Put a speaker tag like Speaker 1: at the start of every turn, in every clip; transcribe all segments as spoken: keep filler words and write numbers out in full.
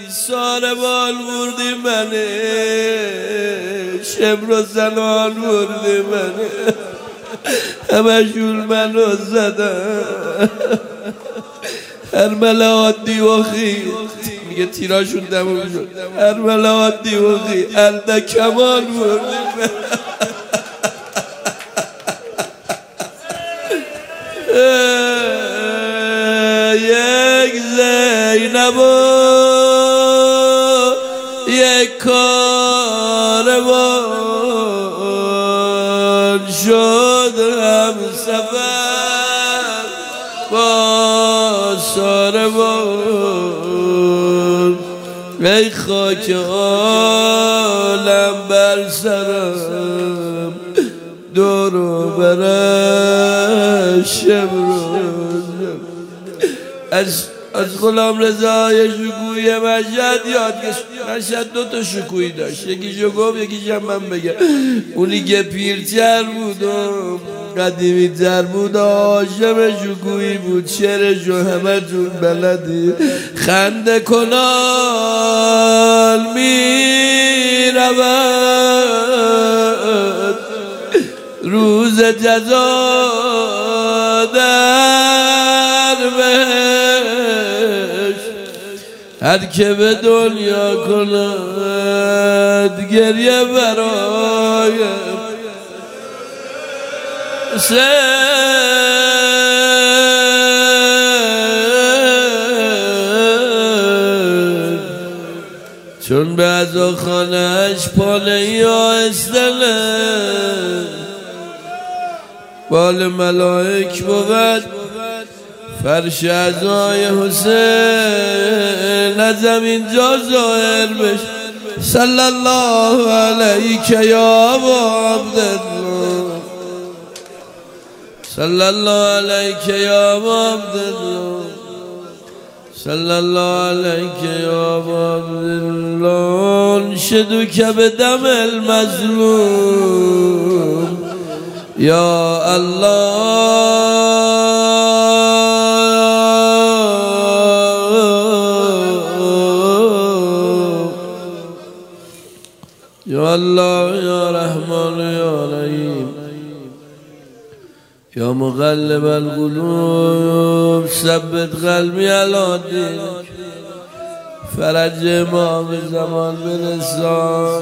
Speaker 1: سار بال بردی منه شمر و زنان بردی منه همشون منو زدن هر ملادی و خیل میگه تیراشون دمون شد هر ملادی و خیل الده کمان بردی منه یک زینب و یک کاروان شد هم سفر با ساربان ای خاک عالم بر سرم دور و برش از از غلام رضای شکوی مشهد یاد کش مشهد دو تا شکویی داشت یکیشو گفت یکیش هم من بگم اونی که پیرتر بود و قدیمی تر بود عاشق شکویی بود شعرشو همه تون بلدی خنده کنال می رود روز جزا در بهشت هر که به دنیا کند گریه برایم چون به عزا خانهش پانه یا استله بال ملائک بود فرش عزای حسین از اینجا ظاهر بش صلی الله علیک یا ابا عبدالله صلی الله علیک یا ابا عبدالله صلی الله علیک یا ابا عبدالله انشدک بدم المظلوم یا الله یا الله یا رحمان یا رحیم یا مقلب القلوب ثبت قلبی علی دینک فرج ما به زمان برسان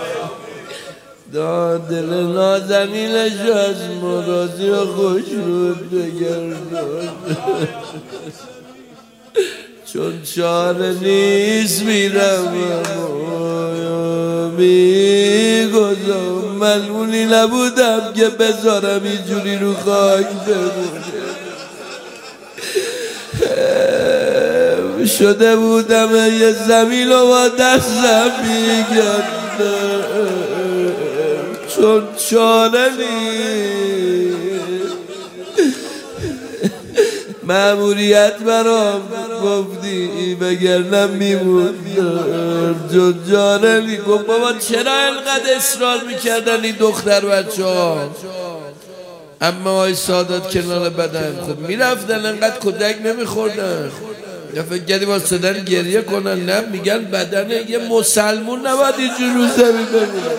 Speaker 1: داد دل نازنینش از مرادی و خوشرود بگردان چون چاره نیست میرم میگذارم ملمونی نبودم که بذارم اینجوری رو خاک بمونه شده بودم یه زمین رو با دستم میگردم چون چاره نیست مأموریت برام گفتی بگرنم میموندم چون چاره نیست گفت بابا چرا اینقدر اصرار میکردن این دختر بچه ها اما های سادات کنار بدن خب میرفتن اینقدر کدک نمیخوردن یا فکر کردی واسدن گریه کنن نه میگن بدن یه مسلمون نباید اینجور رو زمین بمونه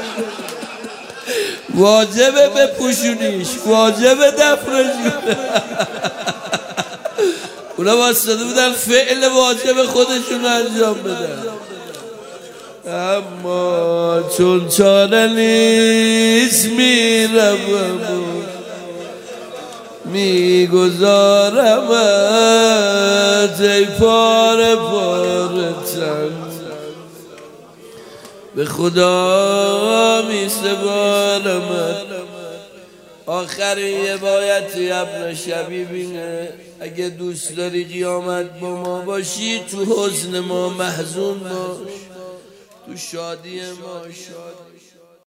Speaker 1: واجبه بپوشونیش واجبه دفنش کنه اونا واسطه بودن فعل واجب خودشون انجام بدن اما چون چاره نیست میرم میگذارم ای پاره پاره تن به خدا میسپارم آخرین یه بایتی ابن شبیبینه اگه دوست داری قیامت با ما باشی تو حزن ما محزون باش تو شادی ما شاد